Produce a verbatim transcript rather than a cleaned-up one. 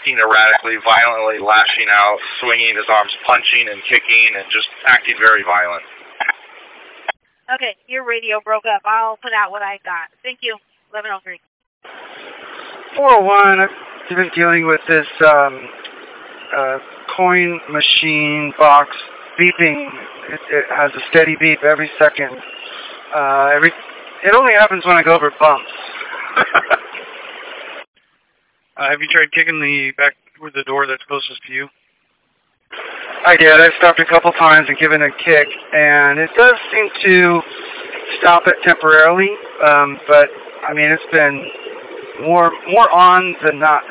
acting erratically, violently, lashing out, swinging his arms, punching and kicking, and just acting very violent. Okay, your radio broke up. I'll put out what I got. Thank you. eleven oh three. four oh one, I've been dealing with this um, uh, coin machine box beeping. It, it has a steady beep every second. Uh, every It only happens when I go over bumps. uh, have you tried kicking the back with the door that's closest to you? I did. I stopped a couple times and given a kick, and it does seem to stop it temporarily. Um, but I mean, it's been more more on than not.